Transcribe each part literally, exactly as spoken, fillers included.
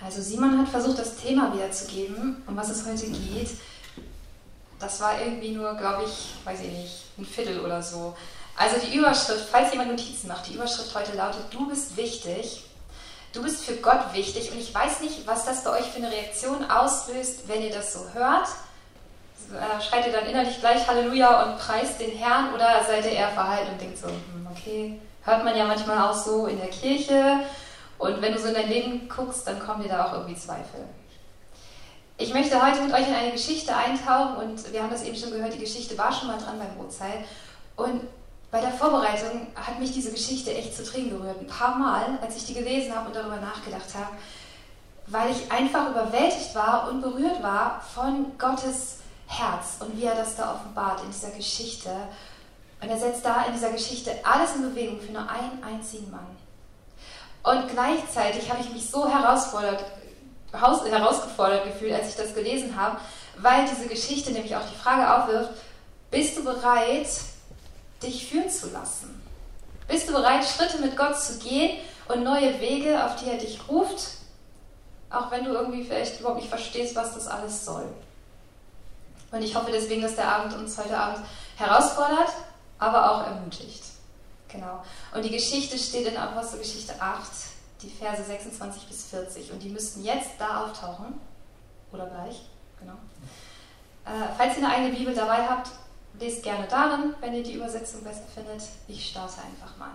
Also Simon hat versucht, das Thema wiederzugeben, um was es heute geht. Das war irgendwie nur, glaube ich, weiß ich nicht, ein Viertel oder so. Also die Überschrift, falls jemand Notizen macht, die Überschrift heute lautet: Du bist wichtig, du bist für Gott wichtig. Und ich weiß nicht, was das bei euch für eine Reaktion auslöst, wenn ihr das so hört. Schreit ihr dann innerlich gleich Halleluja und preist den Herrn, oder seid ihr eher verhalten und denkt so, hm, okay, hört man ja manchmal auch so in der Kirche, und wenn du so in dein Leben guckst, dann kommen dir da auch irgendwie Zweifel. Ich möchte heute mit euch in eine Geschichte eintauchen, und wir haben das eben schon gehört, die Geschichte war schon mal dran bei Brotzeit, und bei der Vorbereitung hat mich diese Geschichte echt zu Tränen gerührt, ein paar Mal, als ich die gelesen habe und darüber nachgedacht habe, weil ich einfach überwältigt war und berührt war von Gottes Herz und wie er das da offenbart in dieser Geschichte. Und er setzt da in dieser Geschichte alles in Bewegung für nur einen einzigen Mann. Und gleichzeitig habe ich mich so herausfordert, herausgefordert gefühlt, als ich das gelesen habe, weil diese Geschichte nämlich auch die Frage aufwirft: Bist du bereit, dich führen zu lassen? Bist du bereit, Schritte mit Gott zu gehen und neue Wege, auf die er dich ruft, auch wenn du irgendwie vielleicht überhaupt nicht verstehst, was das alles soll? Und ich hoffe deswegen, dass der Abend uns heute Abend herausfordert, aber auch ermutigt. Genau. Und die Geschichte steht in Apostelgeschichte acht, die Verse sechsundzwanzig bis vierzig. Und die müssten jetzt da auftauchen. Oder gleich. Genau. Äh, falls ihr eine eigene Bibel dabei habt, lest gerne darin, wenn ihr die Übersetzung besser findet. Ich starte einfach mal.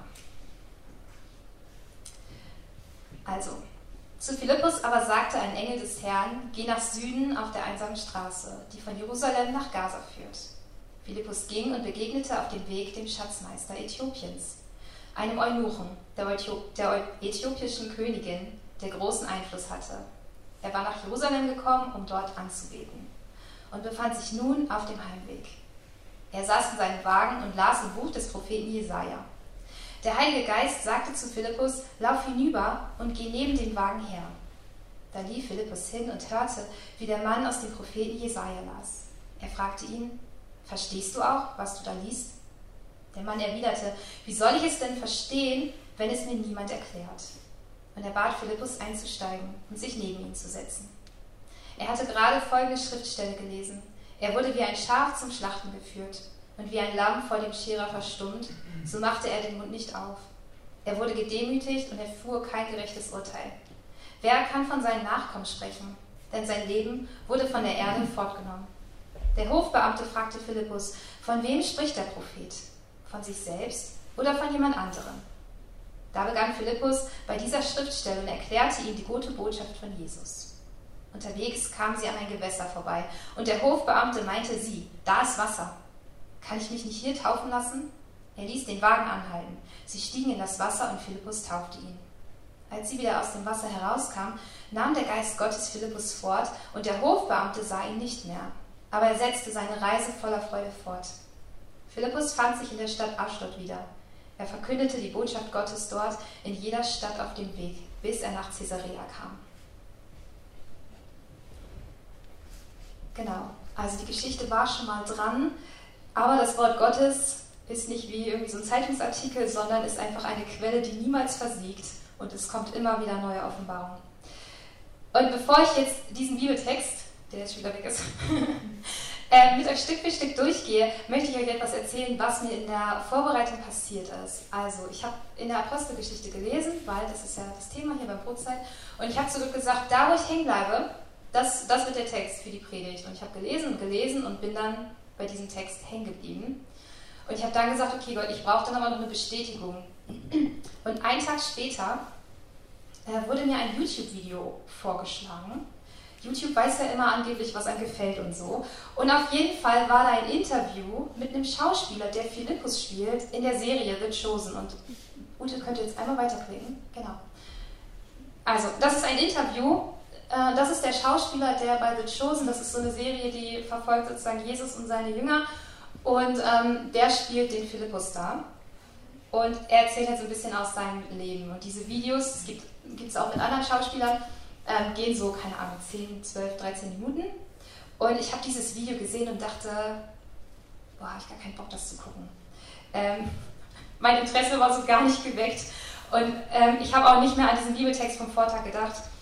Also, zu Philippus aber sagte ein Engel des Herrn: Geh nach Süden auf der einsamen Straße, die von Jerusalem nach Gaza führt. Philippus ging und begegnete auf dem Weg dem Schatzmeister Äthiopiens, einem Eunuchen, der, Äthiop- der äthiopischen Königin, der großen Einfluss hatte. Er war nach Jerusalem gekommen, um dort anzubeten, und befand sich nun auf dem Heimweg. Er saß in seinem Wagen und las im Buch des Propheten Jesaja. Der Heilige Geist sagte zu Philippus: Lauf hinüber und geh neben dem Wagen her. Da lief Philippus hin und hörte, wie der Mann aus dem Propheten Jesaja las. Er fragte ihn: Verstehst du auch, was du da liest? Der Mann erwiderte: Wie soll ich es denn verstehen, wenn es mir niemand erklärt? Und er bat Philippus einzusteigen und sich neben ihn zu setzen. Er hatte gerade folgende Schriftstelle gelesen: Er wurde wie ein Schaf zum Schlachten geführt, und wie ein Lamm vor dem Scherer verstummt, so machte er den Mund nicht auf. Er wurde gedemütigt und erfuhr kein gerechtes Urteil. Wer kann von seinen Nachkommen sprechen? Denn sein Leben wurde von der Erde fortgenommen. Der Hofbeamte fragte Philippus: Von wem spricht der Prophet? Von sich selbst oder von jemand anderem? Da begann Philippus bei dieser Schriftstelle und erklärte ihm die gute Botschaft von Jesus. Unterwegs kamen sie an ein Gewässer vorbei, und der Hofbeamte meinte: Sieh, da ist Wasser. Kann ich mich nicht hier taufen lassen? Er ließ den Wagen anhalten. Sie stiegen in das Wasser, und Philippus taufte ihn. Als sie wieder aus dem Wasser herauskamen, nahm der Geist Gottes Philippus fort, und der Hofbeamte sah ihn nicht mehr. Aber er setzte seine Reise voller Freude fort. Philippus fand sich in der Stadt Aschdod wieder. Er verkündete die Botschaft Gottes dort in jeder Stadt auf dem Weg, bis er nach Caesarea kam. Genau, also die Geschichte war schon mal dran, aber das Wort Gottes ist nicht wie irgendwie so ein Zeitungsartikel, sondern ist einfach eine Quelle, die niemals versiegt, und es kommt immer wieder neue Offenbarung. Und bevor ich jetzt diesen Bibeltext, der jetzt schon wieder weg ist, äh, mit euch Stück für Stück durchgehe, möchte ich euch etwas erzählen, was mir in der Vorbereitung passiert ist. Also, ich habe in der Apostelgeschichte gelesen, weil das ist ja das Thema hier beim Brotzeit, und ich habe zurück gesagt, da wo ich hängen bleibe, das, das wird der Text für die Predigt. Und ich habe gelesen und gelesen und bin dann bei diesem Text hängen geblieben. Und ich habe dann gesagt, okay Gott, ich brauche dann aber noch eine Bestätigung. Und einen Tag später äh, wurde mir ein YouTube-Video vorgeschlagen. YouTube weiß ja immer angeblich, was einem gefällt und so. Und auf jeden Fall war da ein Interview mit einem Schauspieler, der Philippus spielt, in der Serie The Chosen. Und Ute, könnt ihr jetzt einmal weiterklicken? Genau. Also, das ist ein Interview. Äh, das ist der Schauspieler, der bei The Chosen, das ist so eine Serie, die verfolgt sozusagen Jesus und seine Jünger. Und ähm, der spielt den Philippus da. Und er erzählt halt so ein bisschen aus seinem Leben. Und diese Videos, es gibt es auch mit anderen Schauspielern, ähm, gehen so, keine Ahnung, zehn, zwölf, dreizehn Minuten. Und ich habe dieses Video gesehen und dachte, boah, habe ich gar keinen Bock, das zu gucken. Ähm, mein Interesse war so gar nicht geweckt. Und ähm, ich habe auch nicht mehr an diesen Bibeltext vom Vortag gedacht.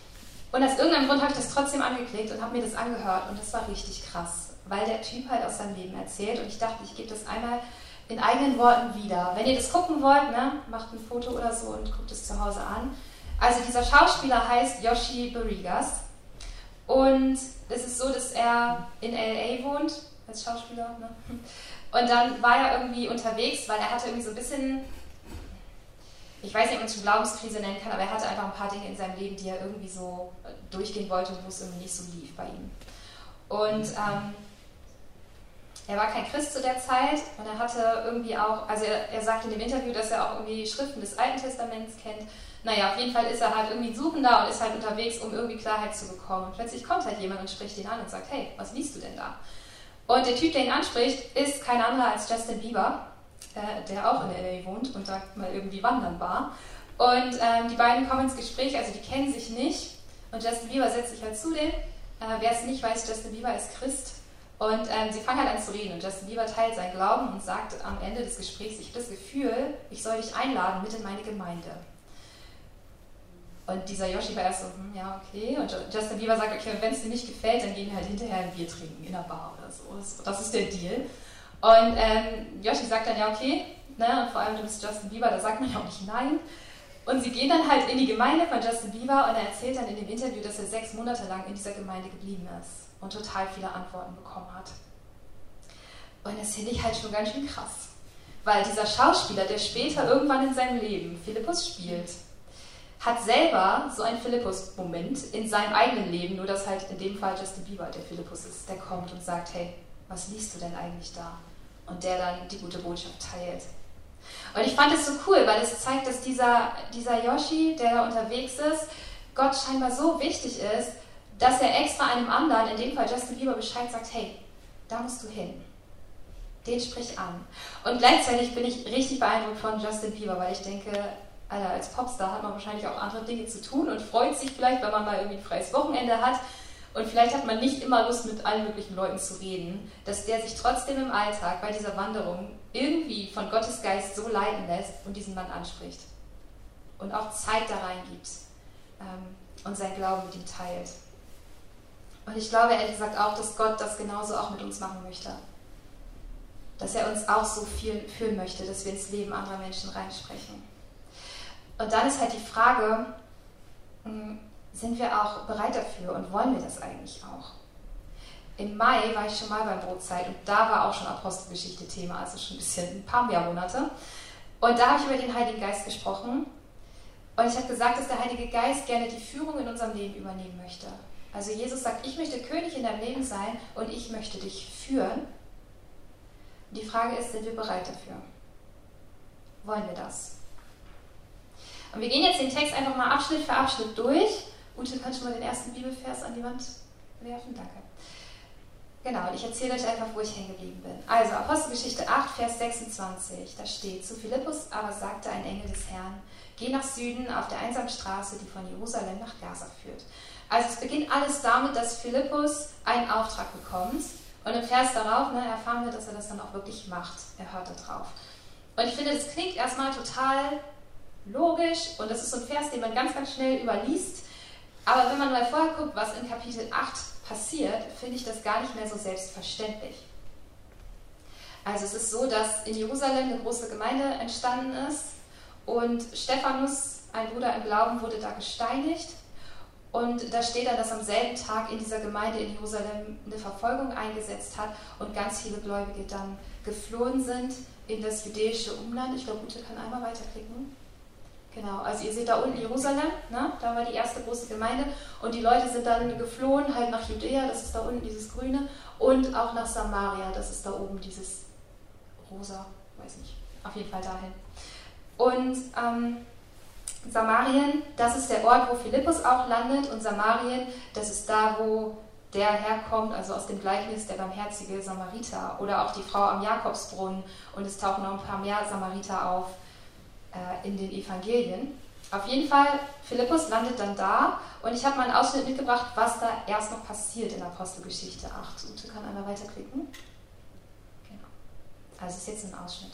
Und aus irgendeinem Grund habe ich das trotzdem angeklickt und habe mir das angehört und das war richtig krass, weil der Typ halt aus seinem Leben erzählt und ich dachte, ich gebe das einmal in eigenen Worten wieder. Wenn ihr das gucken wollt, ne, macht ein Foto oder so und guckt es zu Hause an. Also dieser Schauspieler heißt Yoshi Barrigas und es ist so, dass er in L A wohnt, als Schauspieler, ne? Und dann war er irgendwie unterwegs, weil er hatte irgendwie so ein bisschen, ich weiß nicht, ob man es schon Glaubenskrise nennen kann, aber er hatte einfach ein paar Dinge in seinem Leben, die er irgendwie so durchgehen wollte und wo es irgendwie nicht so lief bei ihm. Und ähm, er war kein Christ zu der Zeit und er hatte irgendwie auch, also er, er sagt in dem Interview, dass er auch irgendwie Schriften des Alten Testaments kennt. Naja, auf jeden Fall ist er halt irgendwie ein Suchender und ist halt unterwegs, um irgendwie Klarheit zu bekommen. Und plötzlich kommt halt jemand und spricht ihn an und sagt, hey, was liest du denn da? Und der Typ, der ihn anspricht, ist kein anderer als Justin Bieber, äh, der auch in L A wohnt und da mal irgendwie wandern war. Und ähm, die beiden kommen ins Gespräch, also die kennen sich nicht. Und Justin Bieber setzt sich halt zu denen. Äh, wer es nicht weiß, Justin Bieber ist Christ. Und ähm, sie fangen halt an zu reden und Justin Bieber teilt seinen Glauben und sagt am Ende des Gesprächs, ich habe das Gefühl, ich soll dich einladen mit in meine Gemeinde. Und dieser Yoshi war erst so, hm, ja, okay. Und Justin Bieber sagt, okay, wenn es dir nicht gefällt, dann gehen wir halt hinterher ein Bier trinken in der Bar oder so. Das ist der Deal. Und ähm, Yoshi sagt dann, ja, okay. Ne? Und vor allem, du bist Justin Bieber, da sagt man ja auch nicht nein. Und sie gehen dann halt in die Gemeinde von Justin Bieber und er erzählt dann in dem Interview, dass er sechs Monate lang in dieser Gemeinde geblieben ist und total viele Antworten bekommen hat. Und das finde ich halt schon ganz schön krass. Weil dieser Schauspieler, der später irgendwann in seinem Leben Philippus spielt, hat selber so einen Philippus-Moment in seinem eigenen Leben, nur dass halt in dem Fall Justin Bieber der Philippus ist, der kommt und sagt, hey, was liest du denn eigentlich da? Und der dann die gute Botschaft teilt. Und ich fand es so cool, weil es zeigt, dass dieser, dieser Yoshi, der da unterwegs ist, Gott scheinbar so wichtig ist, dass er extra einem anderen, in dem Fall Justin Bieber, Bescheid sagt, hey, da musst du hin. Den sprich an. Und gleichzeitig bin ich richtig beeindruckt von Justin Bieber, weil ich denke, Alter, als Popstar hat man wahrscheinlich auch andere Dinge zu tun und freut sich vielleicht, wenn man mal irgendwie ein freies Wochenende hat und vielleicht hat man nicht immer Lust, mit allen möglichen Leuten zu reden, dass der sich trotzdem im Alltag bei dieser Wanderung irgendwie von Gottes Geist so leiten lässt und diesen Mann anspricht und auch Zeit da reingibt ähm, und sein Glauben mit ihm teilt. Und ich glaube ehrlich gesagt auch, dass Gott das genauso auch mit uns machen möchte. Dass er uns auch so viel fühlen möchte, dass wir ins Leben anderer Menschen reinsprechen. Und dann ist halt die Frage, sind wir auch bereit dafür und wollen wir das eigentlich auch? Im Mai war ich schon mal beim Brotzeit und da war auch schon Apostelgeschichte Thema, also schon ein bisschen, ein paar mehr Monate. Und da habe ich über den Heiligen Geist gesprochen und ich habe gesagt, dass der Heilige Geist gerne die Führung in unserem Leben übernehmen möchte. Also Jesus sagt, ich möchte König in deinem Leben sein und ich möchte dich führen. Und die Frage ist, sind wir bereit dafür? Wollen wir das? Und wir gehen jetzt den Text einfach mal Abschnitt für Abschnitt durch. Ute, kannst du mal den ersten Bibelvers an die Wand werfen? Danke. Genau, und ich erzähle euch einfach, wo ich hängen geblieben bin. Also, Apostelgeschichte acht, Vers sechsundzwanzig, da steht, zu Philippus aber sagte ein Engel des Herrn, geh nach Süden auf der einsamen Straße, die von Jerusalem nach Gaza führt. Also es beginnt alles damit, dass Philippus einen Auftrag bekommt. Und im Vers darauf ne, erfahren wir, dass er das dann auch wirklich macht. Er hört da drauf. Und ich finde, das klingt erstmal total logisch und das ist so ein Vers, den man ganz, ganz schnell überliest. Aber wenn man mal vorher guckt, was in Kapitel acht passiert, finde ich das gar nicht mehr so selbstverständlich. Also es ist so, dass in Jerusalem eine große Gemeinde entstanden ist und Stephanus, ein Bruder im Glauben, wurde da gesteinigt. Und da steht dann, dass am selben Tag in dieser Gemeinde in Jerusalem eine Verfolgung eingesetzt hat und ganz viele Gläubige dann geflohen sind in das jüdische Umland. Ich glaube, Ute kann einmal weiterklicken. Genau, also ihr seht da unten Jerusalem, ne? Da war die erste große Gemeinde und die Leute sind dann geflohen halt nach Judäa, das ist da unten dieses Grüne, und auch nach Samaria, das ist da oben dieses Rosa, weiß nicht, auf jeden Fall dahin. Und ähm, Samarien, das ist der Ort, wo Philippus auch landet und Samarien, das ist da, wo der herkommt, also aus dem Gleichnis der barmherzige Samariter oder auch die Frau am Jakobsbrunnen und es tauchen noch ein paar mehr Samariter auf äh, in den Evangelien. Auf jeden Fall, Philippus landet dann da und ich habe mal einen Ausschnitt mitgebracht, was da erst noch passiert in Apostelgeschichte acht. Ute kann einmal weiterklicken. Genau. Also ist jetzt ein Ausschnitt.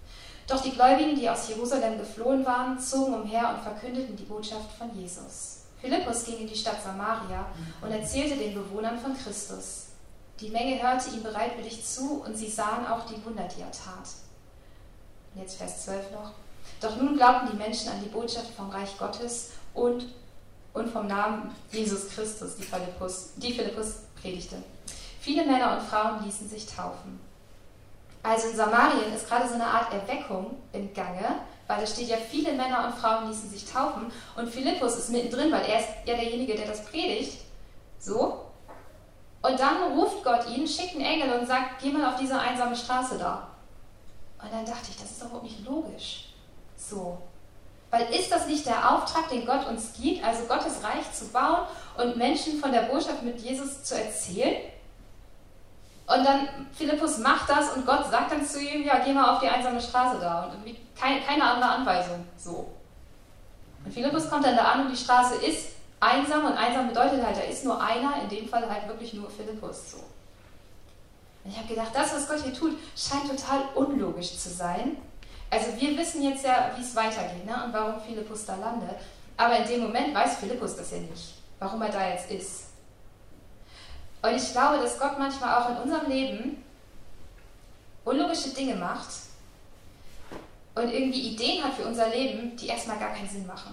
Doch die Gläubigen, die aus Jerusalem geflohen waren, zogen umher und verkündeten die Botschaft von Jesus. Philippus ging in die Stadt Samaria und erzählte den Bewohnern von Christus. Die Menge hörte ihm bereitwillig zu und sie sahen auch die Wunder, die er tat. Und jetzt Vers zwölf noch. Doch nun glaubten die Menschen an die Botschaft vom Reich Gottes und, und vom Namen Jesus Christus, die Philippus, die Philippus predigte. Viele Männer und Frauen ließen sich taufen. Also in Samarien ist gerade so eine Art Erweckung im Gange, weil da steht ja, viele Männer und Frauen ließen sich taufen und Philippus ist mittendrin, weil er ist ja derjenige, der das predigt. So. Und dann ruft Gott ihn, schickt einen Engel und sagt, geh mal auf diese einsame Straße da. Und dann dachte ich, das ist doch überhaupt nicht logisch. So. Weil ist das nicht der Auftrag, den Gott uns gibt, also Gottes Reich zu bauen und Menschen von der Botschaft mit Jesus zu erzählen? Und dann, Philippus macht das und Gott sagt dann zu ihm, ja, geh mal auf die einsame Straße da. Und irgendwie keine, keine andere Anweisung. So. Und Philippus kommt dann da an und die Straße ist einsam und einsam bedeutet halt, da ist nur einer, in dem Fall halt wirklich nur Philippus. So. Und ich habe gedacht, das, was Gott hier tut, scheint total unlogisch zu sein. Also wir wissen jetzt ja, wie es weitergeht, ne? Und warum Philippus da landet. Aber in dem Moment weiß Philippus das ja nicht, warum er da jetzt ist. Und ich glaube, dass Gott manchmal auch in unserem Leben unlogische Dinge macht und irgendwie Ideen hat für unser Leben, die erstmal gar keinen Sinn machen.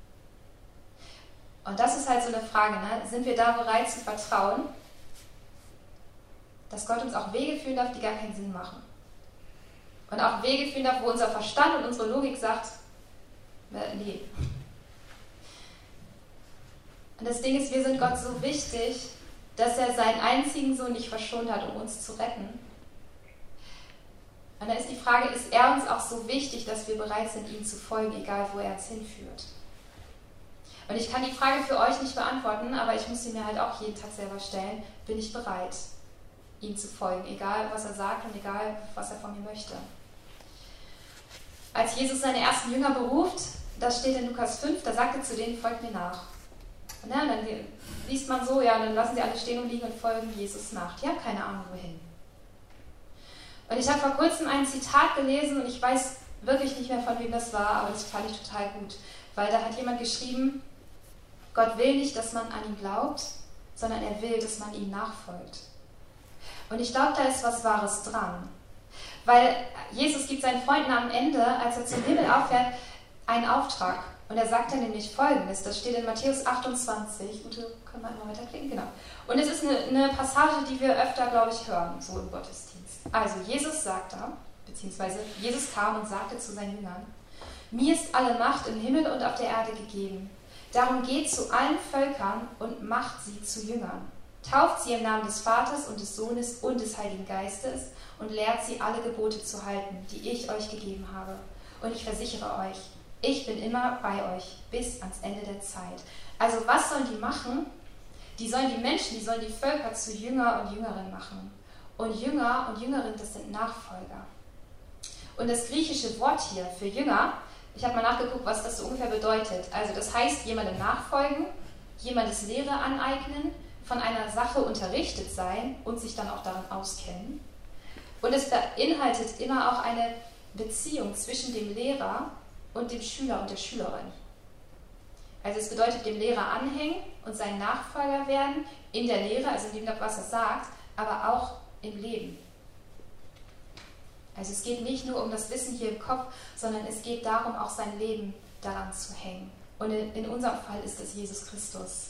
Und das ist halt so eine Frage, ne? Sind wir da bereit zu vertrauen, dass Gott uns auch Wege führen darf, die gar keinen Sinn machen? Und auch Wege führen darf, wo unser Verstand und unsere Logik sagt, äh, nee. Und das Ding ist, wir sind Gott so wichtig, dass er seinen einzigen Sohn nicht verschont hat, um uns zu retten. Und dann ist die Frage, ist er uns auch so wichtig, dass wir bereit sind, ihm zu folgen, egal wo er uns hinführt? Und ich kann die Frage für euch nicht beantworten, aber ich muss sie mir halt auch jeden Tag selber stellen. Bin ich bereit, ihm zu folgen, egal was er sagt und egal was er von mir möchte? Als Jesus seine ersten Jünger beruft, das steht in Lukas fünf, da sagt er zu denen, folgt mir nach. Und ja, dann liest man so, ja, dann lassen sie alle stehen und liegen und folgen Jesus nach. Die haben keine Ahnung, wohin. Und ich habe vor kurzem ein Zitat gelesen und ich weiß wirklich nicht mehr, von wem das war, aber das fand ich total gut. Weil da hat jemand geschrieben, Gott will nicht, dass man an ihn glaubt, sondern er will, dass man ihm nachfolgt. Und ich glaube, da ist was Wahres dran. Weil Jesus gibt seinen Freunden am Ende, als er zum Himmel auffährt, einen Auftrag. Und er sagt dann nämlich Folgendes, das steht in Matthäus achtundzwanzig, Ute, können wir einmal weiterklicken? Genau. Und es ist eine, eine Passage, die wir öfter, glaube ich, hören, so im Gottesdienst. Also Jesus sagt da, beziehungsweise Jesus kam und sagte zu seinen Jüngern, mir ist alle Macht im Himmel und auf der Erde gegeben. Darum geht zu allen Völkern und macht sie zu Jüngern. Tauft sie im Namen des Vaters und des Sohnes und des Heiligen Geistes und lehrt sie alle Gebote zu halten, die ich euch gegeben habe. Und ich versichere euch, ich bin immer bei euch bis ans Ende der Zeit. Also was sollen die machen? Die sollen die Menschen, die sollen die Völker zu Jünger und Jüngerinnen machen. Und Jünger und Jüngerinnen, das sind Nachfolger. Und das griechische Wort hier für Jünger, ich habe mal nachgeguckt, was das so ungefähr bedeutet. Also das heißt, jemandem nachfolgen, jemandes Lehre aneignen, von einer Sache unterrichtet sein und sich dann auch darin auskennen. Und es beinhaltet immer auch eine Beziehung zwischen dem Lehrer und dem Schüler und der Schülerin. Also es bedeutet dem Lehrer anhängen und sein Nachfolger werden in der Lehre, also in dem, was er sagt, aber auch im Leben. Also es geht nicht nur um das Wissen hier im Kopf, sondern es geht darum, auch sein Leben daran zu hängen. Und in, in unserem Fall ist es Jesus Christus.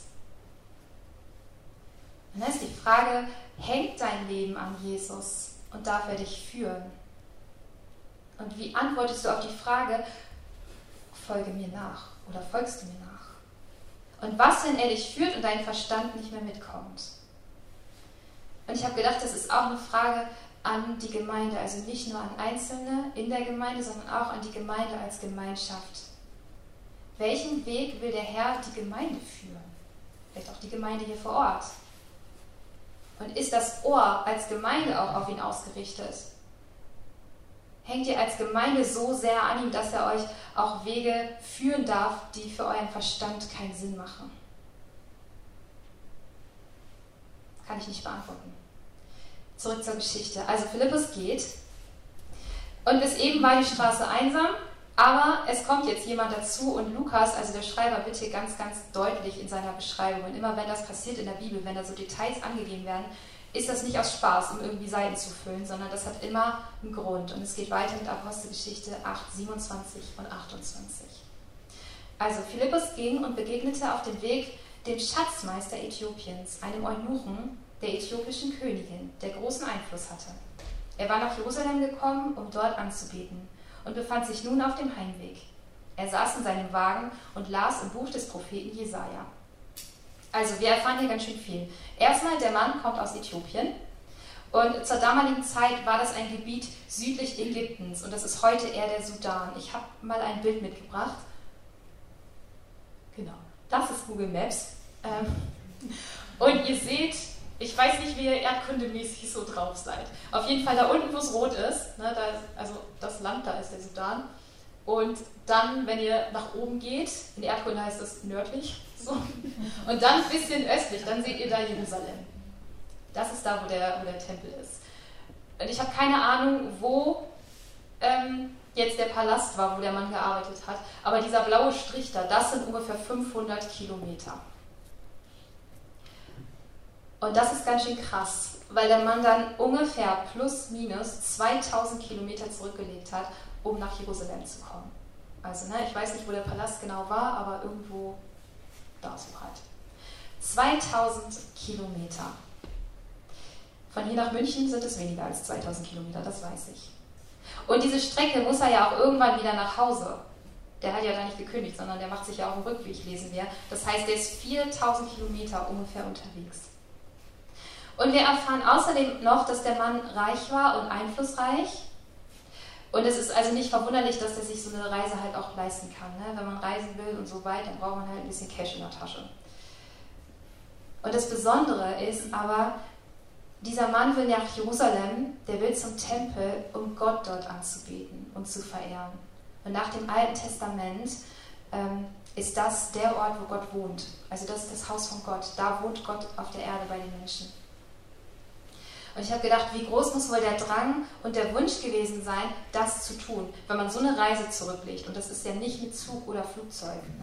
Und dann ist die Frage, hängt dein Leben an Jesus und darf er dich führen? Und wie antwortest du auf die Frage, folge mir nach oder folgst du mir nach? Und was, wenn er dich führt und dein Verstand nicht mehr mitkommt? Und ich habe gedacht, das ist auch eine Frage an die Gemeinde, also nicht nur an Einzelne in der Gemeinde, sondern auch an die Gemeinde als Gemeinschaft. Welchen Weg will der Herr die Gemeinde führen? Vielleicht auch die Gemeinde hier vor Ort. Und ist das Ohr als Gemeinde auch auf ihn ausgerichtet? Hängt ihr als Gemeinde so sehr an ihm, dass er euch auch Wege führen darf, die für euren Verstand keinen Sinn machen? Kann ich nicht beantworten. Zurück zur Geschichte. Also Philippus geht und bis eben war die Straße einsam, Aber es kommt jetzt jemand dazu und Lukas, also der Schreiber, wird hier ganz, ganz deutlich in seiner Beschreibung. Und immer wenn das passiert in der Bibel, wenn da so Details angegeben werden, ist das nicht aus Spaß, um irgendwie Seiten zu füllen, sondern das hat immer einen Grund. Und es geht weiter mit Apostelgeschichte acht, siebenundzwanzig und achtundzwanzig. Also Philippus ging und begegnete auf dem Weg dem Schatzmeister Äthiopiens, einem Eunuchen der äthiopischen Königin, der großen Einfluss hatte. Er war nach Jerusalem gekommen, um dort anzubeten, und befand sich nun auf dem Heimweg. Er saß in seinem Wagen und las im Buch des Propheten Jesaja. Also, wir erfahren hier ganz schön viel. Erstmal, der Mann kommt aus Äthiopien und zur damaligen Zeit war das ein Gebiet südlich Ägyptens und das ist heute eher der Sudan. Ich habe mal ein Bild mitgebracht. Genau, das ist Google Maps. Und ihr seht, ich weiß nicht, wie ihr erdkundemäßig so drauf seid. Auf jeden Fall da unten, wo es rot ist, ne, da ist, also das Land, da ist der Sudan. Und dann, wenn ihr nach oben geht, in Erdkunde heißt das nördlich, so, und dann ein bisschen östlich, dann seht ihr da Jerusalem. Das ist da, wo der, wo der Tempel ist. Und ich habe keine Ahnung, wo ähm, jetzt der Palast war, wo der Mann gearbeitet hat, aber dieser blaue Strich da, das sind ungefähr fünfhundert Kilometer. Und das ist ganz schön krass, weil der Mann dann ungefähr plus minus zweitausend Kilometer zurückgelegt hat, um nach Jerusalem zu kommen. Also, ne, ich weiß nicht, wo der Palast genau war, aber irgendwo da so halt. zweitausend Kilometer. Von hier nach München sind es weniger als zweitausend Kilometer, das weiß ich. Und diese Strecke muss er ja auch irgendwann wieder nach Hause. Der hat ja da nicht gekündigt, sondern der macht sich ja auch einen Rückweg, lesen wir. Das heißt, der ist viertausend Kilometer ungefähr unterwegs. Und wir erfahren außerdem noch, dass der Mann reich war und einflussreich. Und es ist also nicht verwunderlich, dass er sich so eine Reise halt auch leisten kann. Ne? Wenn man reisen will und so weit, dann braucht man halt ein bisschen Cash in der Tasche. Und das Besondere ist aber, dieser Mann will nach Jerusalem, der will zum Tempel, um Gott dort anzubeten und zu verehren. Und nach dem Alten Testament ähm, ist das der Ort, wo Gott wohnt. Also das ist das Haus von Gott. Da wohnt Gott auf der Erde bei den Menschen. Und ich habe gedacht, wie groß muss wohl der Drang und der Wunsch gewesen sein, das zu tun, wenn man so eine Reise zurücklegt. Und das ist ja nicht mit Zug oder Flugzeug. Ne?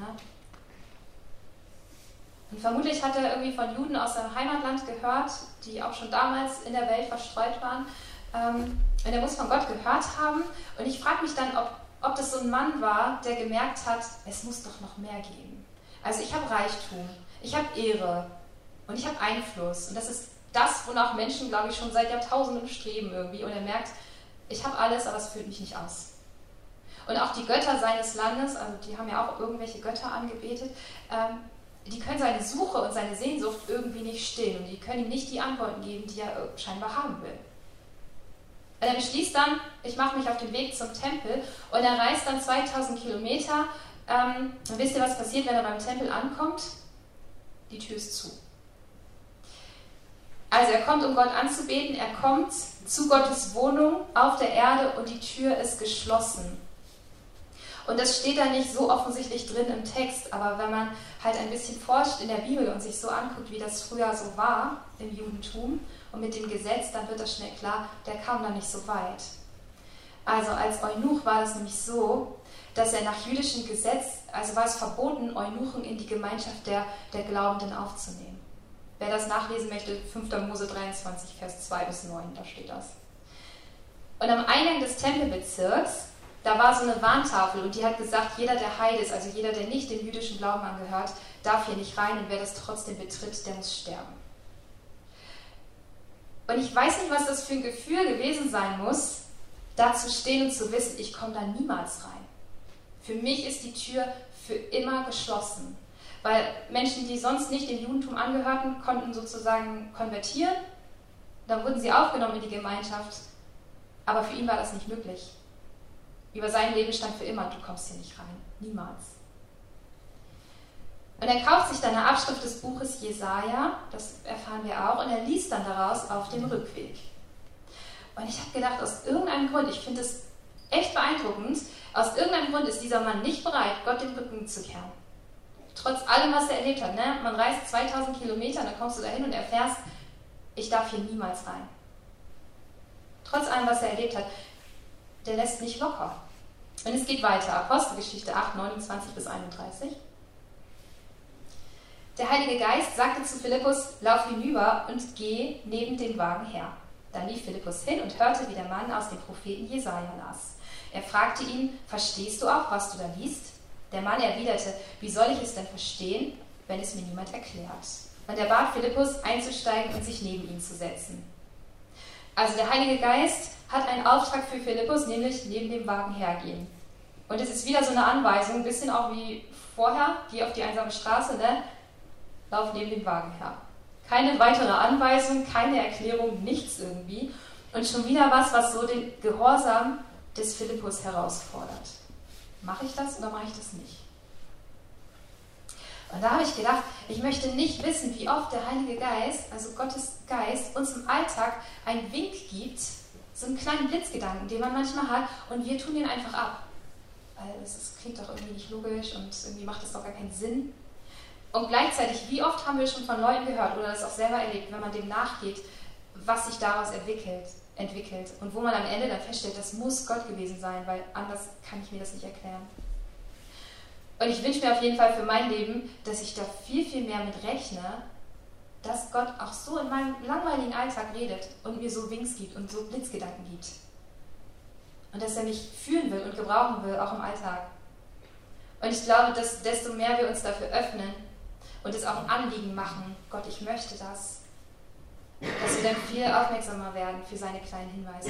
Und vermutlich hat er irgendwie von Juden aus seinem Heimatland gehört, die auch schon damals in der Welt verstreut waren. Ähm, und er muss von Gott gehört haben. Und ich frage mich dann, ob, ob das so ein Mann war, der gemerkt hat, es muss doch noch mehr geben. Also ich habe Reichtum, ich habe Ehre und ich habe Einfluss. Und das ist das, wonach Menschen, glaube ich, schon seit Jahrtausenden streben irgendwie. Und er merkt, ich habe alles, aber es füllt mich nicht aus. Und auch die Götter seines Landes, also die haben ja auch irgendwelche Götter angebetet, ähm, die können seine Suche und seine Sehnsucht irgendwie nicht stillen. Und die können ihm nicht die Antworten geben, die er scheinbar haben will. Und er beschließt dann, ich mache mich auf den Weg zum Tempel und er reist dann zweitausend Kilometer. Ähm, und wisst ihr, was passiert, wenn er beim Tempel ankommt? Die Tür ist zu. Also er kommt, um Gott anzubeten, er kommt zu Gottes Wohnung auf der Erde und die Tür ist geschlossen. Und das steht da nicht so offensichtlich drin im Text, aber wenn man halt ein bisschen forscht in der Bibel und sich so anguckt, wie das früher so war im Judentum und mit dem Gesetz, dann wird das schnell klar, der kam da nicht so weit. Also als Eunuch war es nämlich so, dass er nach jüdischem Gesetz, also war es verboten, Eunuchen in die Gemeinschaft der, der Glaubenden aufzunehmen. Wer das nachlesen möchte, fünfter Mose dreiundzwanzig, Vers zwei bis neun, da steht das. Und am Eingang des Tempelbezirks, da war so eine Warntafel und die hat gesagt, jeder, der Heide ist, also jeder, der nicht dem jüdischen Glauben angehört, darf hier nicht rein und wer das trotzdem betritt, der muss sterben. Und ich weiß nicht, was das für ein Gefühl gewesen sein muss, da zu stehen und zu wissen, ich komme da niemals rein. Für mich ist die Tür für immer geschlossen. Weil Menschen, die sonst nicht dem Judentum angehörten, konnten sozusagen konvertieren. Dann wurden sie aufgenommen in die Gemeinschaft. Aber für ihn war das nicht möglich. Über sein Leben stand für immer, du kommst hier nicht rein. Niemals. Und er kauft sich dann eine Abschrift des Buches Jesaja, das erfahren wir auch, und er liest dann daraus auf dem Rückweg. Und ich habe gedacht, aus irgendeinem Grund, ich finde es echt beeindruckend, aus irgendeinem Grund ist dieser Mann nicht bereit, Gott den Rücken zu kehren. Trotz allem, was er erlebt hat. Ne? Man reist zweitausend Kilometer, dann kommst du dahin und erfährst, ich darf hier niemals rein. Trotz allem, was er erlebt hat, der lässt nicht locker. Und es geht weiter, Apostelgeschichte acht, neunundzwanzig bis einunddreißig. Der Heilige Geist sagte zu Philippus, lauf hinüber und geh neben dem Wagen her. Dann lief Philippus hin und hörte, wie der Mann aus dem Propheten Jesaja las. Er fragte ihn, verstehst du auch, was du da liest? Der Mann erwiderte, wie soll ich es denn verstehen, wenn es mir niemand erklärt? Und er bat Philippus, einzusteigen und sich neben ihn zu setzen. Also der Heilige Geist hat einen Auftrag für Philippus, nämlich neben dem Wagen hergehen. Und es ist wieder so eine Anweisung, ein bisschen auch wie vorher, geh auf die einsame Straße, ne? Lauf neben dem Wagen her. Keine weitere Anweisung, keine Erklärung, nichts irgendwie. Und schon wieder was, was so den Gehorsam des Philippus herausfordert. Mache ich das oder mache ich das nicht? Und da habe ich gedacht, ich möchte nicht wissen, wie oft der Heilige Geist, also Gottes Geist, uns im Alltag einen Wink gibt, so einen kleinen Blitzgedanken, den man manchmal hat, und wir tun ihn einfach ab. Weil das, das klingt doch irgendwie nicht logisch und irgendwie macht das doch gar keinen Sinn. Und gleichzeitig, wie oft haben wir schon von Leuten gehört oder das auch selber erlebt, wenn man dem nachgeht, was sich daraus entwickelt, entwickelt und wo man am Ende dann feststellt, das muss Gott gewesen sein, weil anders kann ich mir das nicht erklären. Und ich wünsche mir auf jeden Fall für mein Leben, dass ich da viel, viel mehr mit rechne, dass Gott auch so in meinem langweiligen Alltag redet und mir so Winks gibt und so Blitzgedanken gibt. Und dass er mich führen will und gebrauchen will, auch im Alltag. Und ich glaube, dass desto mehr wir uns dafür öffnen und es auch ein Anliegen machen, Gott, ich möchte das, dass wir dann viel aufmerksamer werden für seine kleinen Hinweise.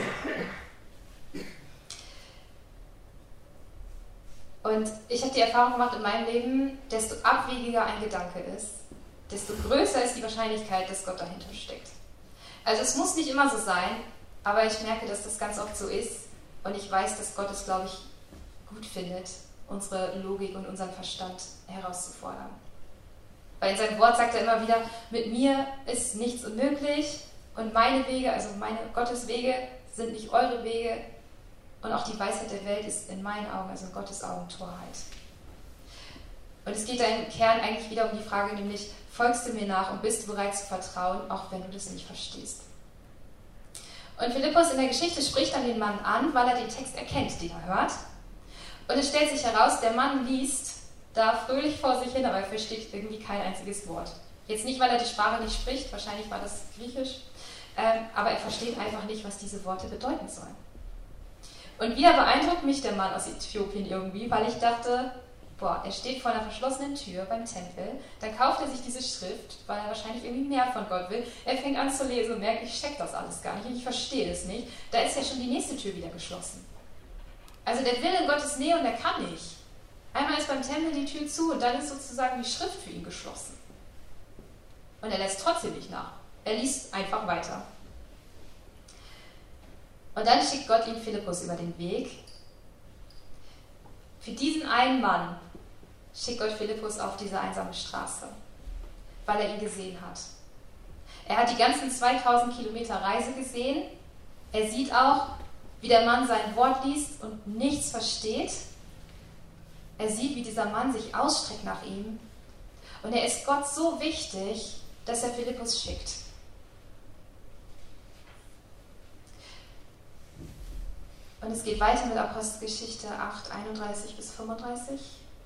Und ich habe die Erfahrung gemacht in meinem Leben, desto abwegiger ein Gedanke ist, desto größer ist die Wahrscheinlichkeit, dass Gott dahinter steckt. Also es muss nicht immer so sein, aber ich merke, dass das ganz oft so ist und ich weiß, dass Gott es, glaube ich, gut findet, unsere Logik und unseren Verstand herauszufordern. Weil in seinem Wort sagt er immer wieder, mit mir ist nichts unmöglich und meine Wege, also meine Gottes Wege, sind nicht eure Wege und auch die Weisheit der Welt ist in meinen Augen, also in Gottes Augen, Torheit. Und es geht da im Kern eigentlich wieder um die Frage, nämlich, folgst du mir nach und bist du bereit zu vertrauen, auch wenn du das nicht verstehst? Und Philippus in der Geschichte spricht dann den Mann an, weil er den Text erkennt, den er hört. Und es stellt sich heraus, der Mann liest da fröhlich vor sich hin, aber er versteht irgendwie kein einziges Wort. Jetzt nicht, weil er die Sprache nicht spricht, wahrscheinlich war das Griechisch, ähm, aber er versteht einfach nicht, was diese Worte bedeuten sollen. Und wieder beeindruckt mich der Mann aus Äthiopien irgendwie, weil ich dachte, boah, er steht vor einer verschlossenen Tür beim Tempel, dann kauft er sich diese Schrift, weil er wahrscheinlich irgendwie mehr von Gott will. Er fängt an zu lesen und merkt, ich check das alles gar nicht, ich verstehe es nicht. Da ist ja schon die nächste Tür wieder geschlossen. Also der will in Gottes Nähe und er kann nicht. Einmal ist beim Tempel die Tür zu und dann ist sozusagen die Schrift für ihn geschlossen. Und er lässt trotzdem nicht nach. Er liest einfach weiter. Und dann schickt Gott ihm Philippus über den Weg. Für diesen einen Mann schickt Gott Philippus auf diese einsame Straße, weil er ihn gesehen hat. Er hat die ganzen zweitausend Kilometer Reise gesehen. Er sieht auch, wie der Mann sein Wort liest und nichts versteht. Er sieht, wie dieser Mann sich ausstreckt nach ihm. Und er ist Gott so wichtig, dass er Philippus schickt. Und es geht weiter mit Apostelgeschichte acht, einunddreißig bis fünfunddreißig.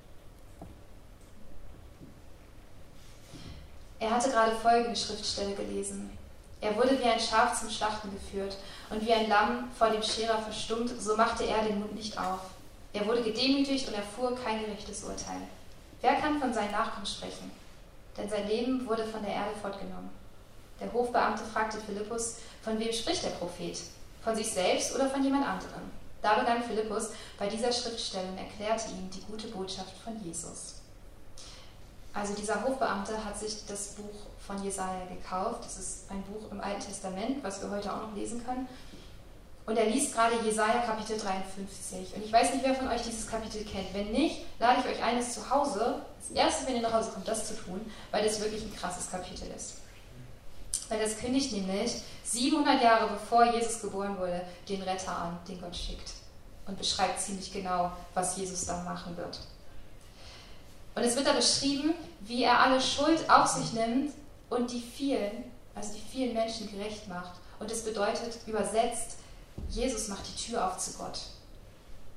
Er hatte gerade folgende Schriftstelle gelesen. Er wurde wie ein Schaf zum Schlachten geführt und wie ein Lamm vor dem Scherer verstummt, so machte er den Mund nicht auf. Er wurde gedemütigt und erfuhr kein gerechtes Urteil. Wer kann von seinen Nachkommen sprechen? Denn sein Leben wurde von der Erde fortgenommen. Der Hofbeamte fragte Philippus, von wem spricht der Prophet? Von sich selbst oder von jemand anderem? Da begann Philippus bei dieser Schriftstelle und erklärte ihm die gute Botschaft von Jesus. Also dieser Hofbeamte hat sich das Buch von Jesaja gekauft. Das ist ein Buch im Alten Testament, was wir heute auch noch lesen können. Und er liest gerade Jesaja Kapitel dreiundfünfzig. Und ich weiß nicht, wer von euch dieses Kapitel kennt. Wenn nicht, lade ich euch ein, es zu Hause, das erste, wenn ihr nach Hause kommt, das zu tun, weil das wirklich ein krasses Kapitel ist. Weil das kündigt nämlich siebenhundert Jahre bevor Jesus geboren wurde, den Retter an, den Gott schickt. Und beschreibt ziemlich genau, was Jesus dann machen wird. Und es wird da beschrieben, wie er alle Schuld auf sich nimmt und die vielen, also die vielen Menschen gerecht macht. Und es bedeutet, übersetzt, Jesus macht die Tür auf zu Gott.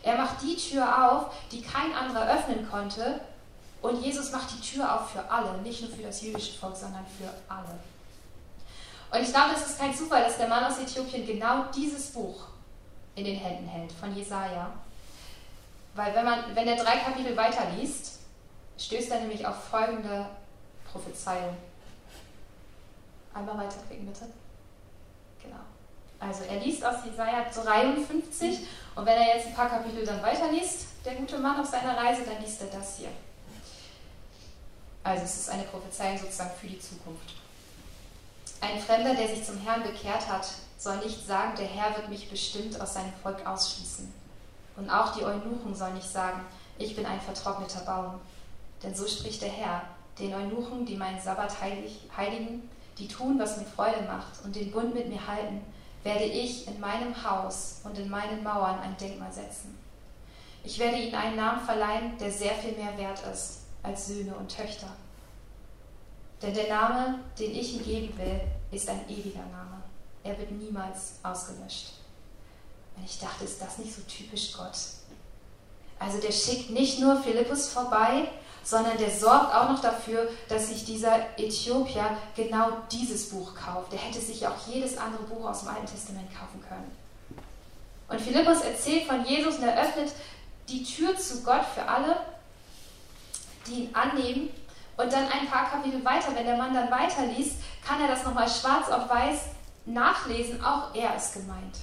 Er macht die Tür auf, die kein anderer öffnen konnte. Und Jesus macht die Tür auf für alle, nicht nur für das jüdische Volk, sondern für alle. Und ich glaube, es ist kein Zufall, dass der Mann aus Äthiopien genau dieses Buch in den Händen hält, von Jesaja. Weil wenn man, wenn er drei Kapitel weiterliest, stößt er nämlich auf folgende Prophezeiung. Einmal weiterklicken, bitte. Genau. Also er liest aus Jesaja dreiundfünfzig und wenn er jetzt ein paar Kapitel dann weiterliest, der gute Mann auf seiner Reise, dann liest er das hier. Also es ist eine Prophezeiung sozusagen für die Zukunft. Ein Fremder, der sich zum Herrn bekehrt hat, soll nicht sagen, der Herr wird mich bestimmt aus seinem Volk ausschließen. Und auch die Eunuchen sollen nicht sagen, ich bin ein vertrockneter Baum. Denn so spricht der Herr, den Eunuchen, die meinen Sabbat heilig, heiligen, die tun, was mir Freude macht und den Bund mit mir halten, werde ich in meinem Haus und in meinen Mauern ein Denkmal setzen. Ich werde ihnen einen Namen verleihen, der sehr viel mehr wert ist als Söhne und Töchter. Denn der Name, den ich ihm geben will, ist ein ewiger Name. Er wird niemals ausgelöscht. Und ich dachte, ist das nicht so typisch Gott? Also der schickt nicht nur Philippus vorbei, sondern der sorgt auch noch dafür, dass sich dieser Äthiopier genau dieses Buch kauft. Der hätte sich auch jedes andere Buch aus dem Alten Testament kaufen können. Und Philippus erzählt von Jesus und er öffnet die Tür zu Gott für alle, die ihn annehmen. Und dann ein paar Kapitel weiter, wenn der Mann dann weiterliest, kann er das nochmal schwarz auf weiß nachlesen. Auch er ist gemeint.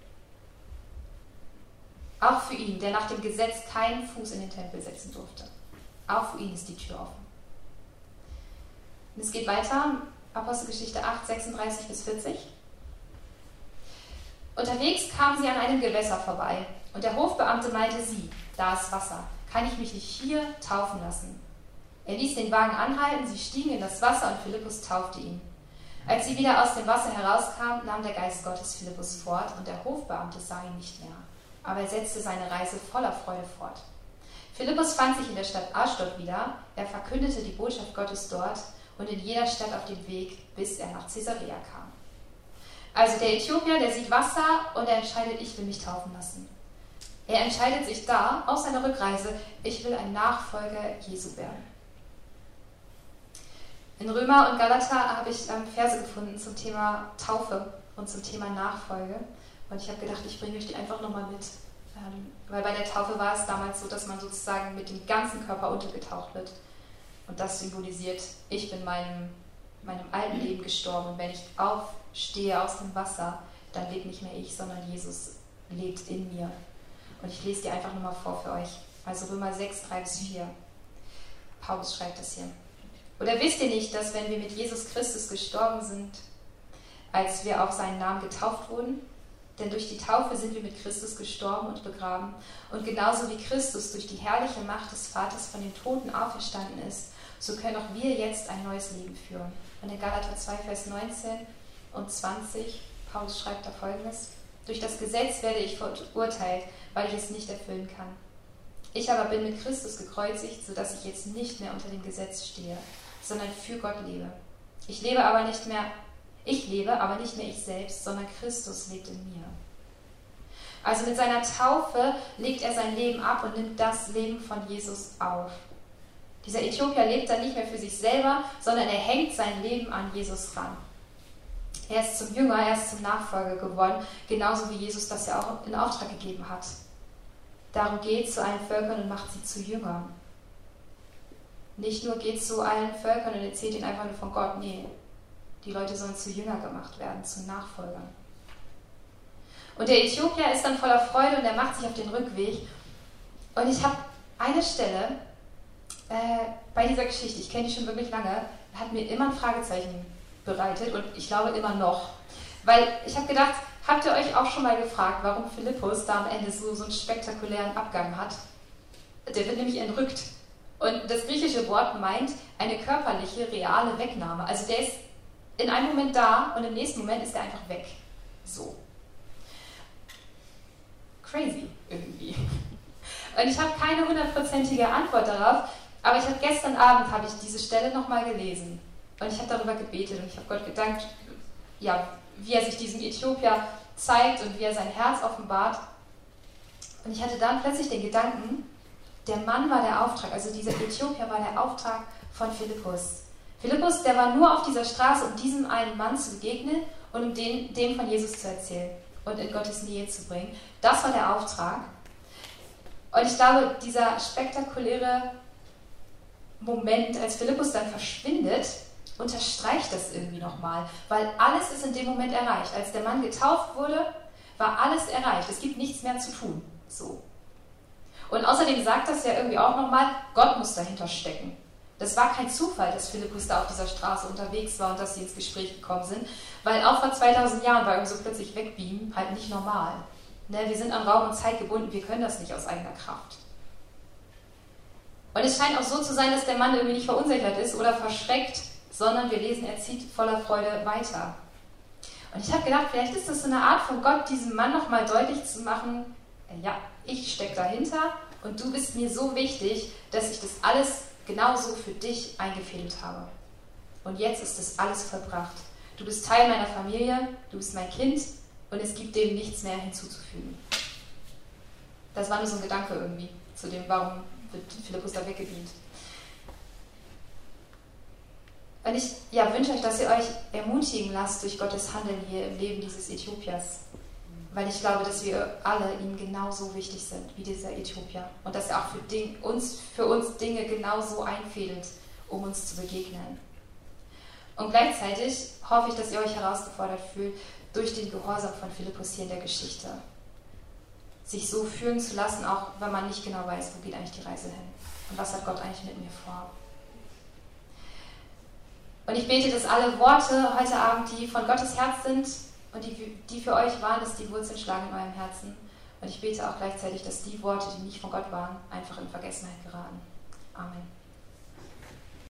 Auch für ihn, der nach dem Gesetz keinen Fuß in den Tempel setzen durfte. Auch für ihn ist die Tür offen. Und es geht weiter, Apostelgeschichte acht, sechsunddreißig bis vierzig. Unterwegs kamen sie an einem Gewässer vorbei und der Hofbeamte meinte sie, da ist Wasser, kann ich mich nicht hier taufen lassen? Er ließ den Wagen anhalten, sie stiegen in das Wasser und Philippus taufte ihn. Als sie wieder aus dem Wasser herauskamen, nahm der Geist Gottes Philippus fort und der Hofbeamte sah ihn nicht mehr. Aber er setzte seine Reise voller Freude fort. Philippus fand sich in der Stadt Aschdod wieder, er verkündete die Botschaft Gottes dort und in jeder Stadt auf dem Weg, bis er nach Caesarea kam. Also der Äthiopier, der sieht Wasser und er entscheidet, ich will mich taufen lassen. Er entscheidet sich da, auf seiner Rückreise, ich will ein Nachfolger Jesu werden. In Römer und Galater habe ich ähm, Verse gefunden zum Thema Taufe und zum Thema Nachfolge. Und ich habe gedacht, ich bringe euch die einfach nochmal mit. Ähm, weil bei der Taufe war es damals so, dass man sozusagen mit dem ganzen Körper untergetaucht wird. Und das symbolisiert, ich bin meinem, meinem alten Leben gestorben. Und wenn ich aufstehe aus dem Wasser, dann lebt nicht mehr ich, sondern Jesus lebt in mir. Und ich lese die einfach nochmal vor für euch. Also Römer sechs, drei bis vier. Paulus schreibt das hier. Oder wisst ihr nicht, dass wenn wir mit Jesus Christus gestorben sind, als wir auf seinen Namen getauft wurden? Denn durch die Taufe sind wir mit Christus gestorben und begraben. Und genauso wie Christus durch die herrliche Macht des Vaters von den Toten auferstanden ist, so können auch wir jetzt ein neues Leben führen. Und in Galater zwei, Vers neunzehn und zwanzig, Paulus schreibt da Folgendes. Durch das Gesetz werde ich verurteilt, weil ich es nicht erfüllen kann. Ich aber bin mit Christus gekreuzigt, sodass ich jetzt nicht mehr unter dem Gesetz stehe, sondern für Gott lebe. Ich lebe aber nicht mehr, ich lebe, aber nicht mehr ich selbst, sondern Christus lebt in mir. Also mit seiner Taufe legt er sein Leben ab und nimmt das Leben von Jesus auf. Dieser Äthiopier lebt dann nicht mehr für sich selber, sondern er hängt sein Leben an Jesus ran. Er ist zum Jünger, er ist zum Nachfolger geworden, genauso wie Jesus das ja auch in Auftrag gegeben hat. Darum geht zu allen Völkern und macht sie zu Jüngern. Nicht nur geht zu allen Völkern und erzählt ihnen einfach nur von Gott, nee. Die Leute sollen zu Jünger gemacht werden, zu Nachfolgern. Und der Äthiopier ist dann voller Freude und er macht sich auf den Rückweg. Und ich habe eine Stelle äh, bei dieser Geschichte, ich kenne die schon wirklich lange, hat mir immer ein Fragezeichen bereitet und ich glaube immer noch. Weil ich habe gedacht, habt ihr euch auch schon mal gefragt, warum Philippus da am Ende so, so einen spektakulären Abgang hat? Der wird nämlich entrückt. Und das griechische Wort meint eine körperliche, reale Wegnahme. Also der ist in einem Moment da und im nächsten Moment ist er einfach weg. So. Crazy irgendwie. Und ich habe keine hundertprozentige Antwort darauf, aber ich habe gestern Abend habe ich diese Stelle nochmal gelesen und ich habe darüber gebetet und ich habe Gott gedankt, ja, wie er sich diesem Äthiopier zeigt und wie er sein Herz offenbart. Und ich hatte dann plötzlich den Gedanken, der Mann war der Auftrag, also dieser Äthiopier war der Auftrag von Philippus. Philippus, der war nur auf dieser Straße, um diesem einen Mann zu begegnen und um den, dem von Jesus zu erzählen und in Gottes Nähe zu bringen. Das war der Auftrag. Und ich glaube, dieser spektakuläre Moment, als Philippus dann verschwindet, unterstreicht das irgendwie nochmal, weil alles ist in dem Moment erreicht. Als der Mann getauft wurde, war alles erreicht. Es gibt nichts mehr zu tun. So. Und außerdem sagt das ja irgendwie auch nochmal, Gott muss dahinter stecken. Das war kein Zufall, dass Philippus da auf dieser Straße unterwegs war und dass sie ins Gespräch gekommen sind, weil auch vor zweitausend Jahren war irgendwie so plötzlich wegbeamen halt nicht normal. Ne, wir sind an Raum und Zeit gebunden, wir können das nicht aus eigener Kraft. Und es scheint auch so zu sein, dass der Mann irgendwie nicht verunsichert ist oder verschreckt, sondern wir lesen, er zieht voller Freude weiter. Und ich habe gedacht, vielleicht ist das so eine Art von Gott, diesem Mann nochmal deutlich zu machen, ja, ich stecke dahinter und du bist mir so wichtig, dass ich das alles genauso für dich eingefädelt habe. Und jetzt ist das alles vollbracht. Du bist Teil meiner Familie, du bist mein Kind und es gibt dem nichts mehr hinzuzufügen. Das war nur so ein Gedanke irgendwie zu dem, warum wird Philippus da weggebeamt. Und ich ja, wünsche euch, dass ihr euch ermutigen lasst durch Gottes Handeln hier im Leben dieses Äthiopiers. Weil ich glaube, dass wir alle ihm genauso wichtig sind wie dieser Äthiopier. Und dass er auch für, Ding, uns, für uns Dinge genauso einfädelt, um uns zu begegnen. Und gleichzeitig hoffe ich, dass ihr euch herausgefordert fühlt, durch den Gehorsam von Philippus hier in der Geschichte, sich so führen zu lassen, auch wenn man nicht genau weiß, wo geht eigentlich die Reise hin. Und was hat Gott eigentlich mit mir vor. Und ich bete, dass alle Worte heute Abend, die von Gottes Herz sind, und die, die für euch waren, dass die Wurzeln schlagen in eurem Herzen. Und ich bete auch gleichzeitig, dass die Worte, die nicht von Gott waren, einfach in Vergessenheit geraten. Amen.